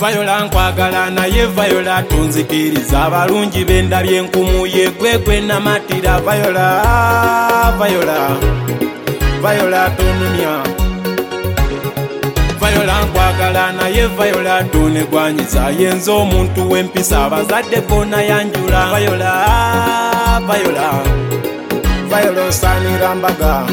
Viola nkwagala naye Viola tonzikiriza abalungi bendabye nkumuye gwe namatira Viola tonumya Viola nkwagala naye Viola tonegwanyiza yenza omuntu w'empisa abazadde kona yanjula Viola osanira mbaga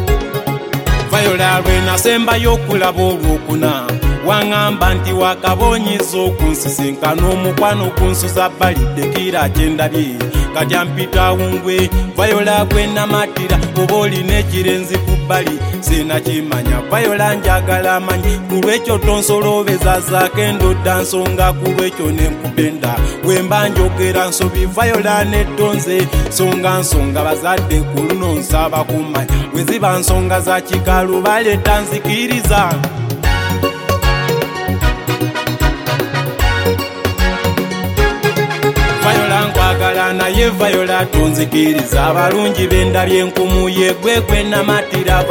Viola lwe nasembayo okulaba olwokuna wangamba nti wakabonyiza okunsisinkana omukwano kunsuza balidde kira kyendabye kati ampita wungwe Viola gwe namatira oba olina ekirenzi ku bbali sinakimanya Viola njagala manyi kulwekyo tonsolobezazako endodda nsonga kulwekyo nenkupenda wemba njogera nsobi Viola netonze nsonga bazadde kuluno nsaba kumanya bweziba nsonga za kikalu baleta nzikiriza Viola nkwagala naye Viola tonzikiriza abalungi bendabye nkumuye gwe namatira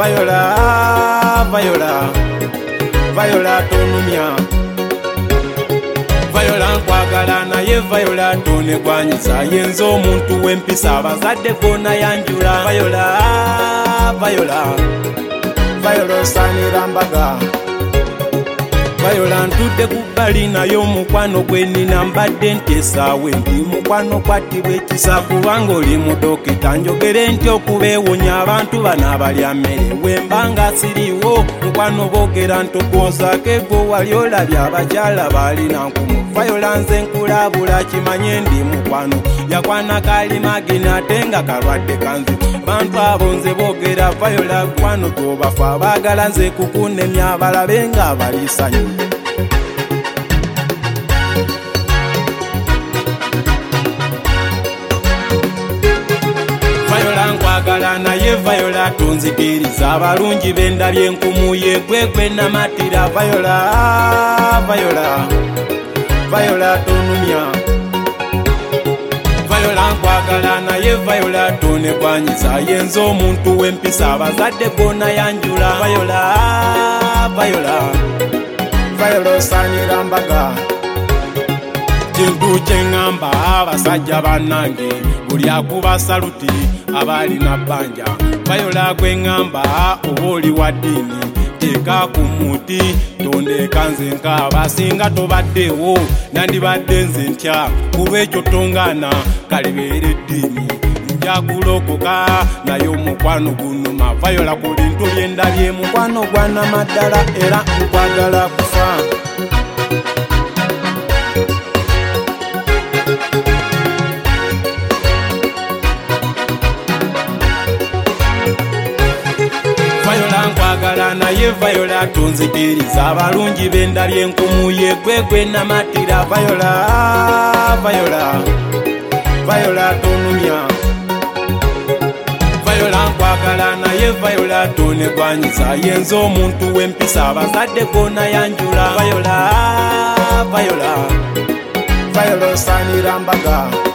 Viola tonumya Viola nkwagala naye Viola tonegwanyiza yenza omuntu w'empisa abazadde kona yanjula Viola osanira mbaga Viola ntudde ku bbali naye omukwano gwe nina mbadde nteesaawe ndi mukwano kwatibwa ekisa kubanga oli mudokita njogere nti okubeewonya abantu bano abalya mmere wembanga siriiwo mukwano boogera ntogonzaako egwo wali olabye abakyala baalina nkumu Viola nze nkulabula kimanye ndi mukwano yakwana kalimagini ate nga kalwadde kanzu bantu abo nze boogera Viola kwano tobafa baagala nze kukunemya balabe nga balisanyu Viola nkwagala naye Viola tonzikiriza abalungi bendabye nkumuye gwe namatira Viola tonumya Viola nkwagala naye Viola tonegwanyiza yenza omuntu w'empisa abazadde kona yanjula Viola osanira mbaga kintu kyeŋŋamba abasajja bannange buli akuba saluti abalina bbanja Viola gwe ŋŋamba oba oli wa ddiini teeka ku muti tondeka nze nkaaba singa tobaddeewo nandibadde nze ntya kulwekyo tongana kalibeera eddiini nja kulokoka naye omukwano gunuma Viola ku bintu byendabye mukwano gwanamaddala era nkwagala kufa Viola nkwagala naye Viola tonzikiriza abalungi bendabye nkumuye gwe namatira Viola tonumya Viola nkwagala naye Viola tonegwanyiza yenza omuntu w'empisa abazadde kona yanjula Viola osanira mbaga